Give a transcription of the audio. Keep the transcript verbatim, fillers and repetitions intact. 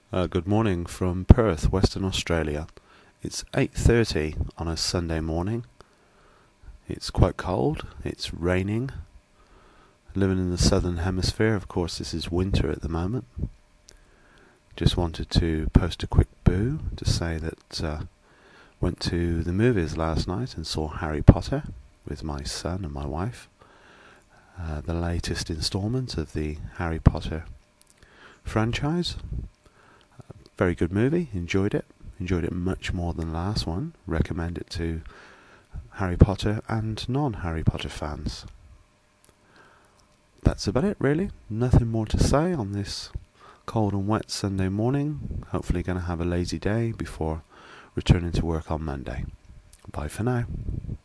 Uh, good morning from Perth, Western Australia. It's eight thirty on a Sunday morning. It's quite cold, it's raining. Living in the southern hemisphere, of course this is winter at the moment. Just wanted to post a quick boo to say that uh, went to the movies last night and saw Harry Potter with my son and my wife. Uh, the latest instalment of the Harry Potter franchise. Very good movie, enjoyed it. Enjoyed it much more than the last one. Recommend it to Harry Potter and non-Harry Potter fans. That's about it, really. Nothing more to say on this cold and wet Sunday morning. Hopefully going to have a lazy day before returning to work on Monday. Bye for now.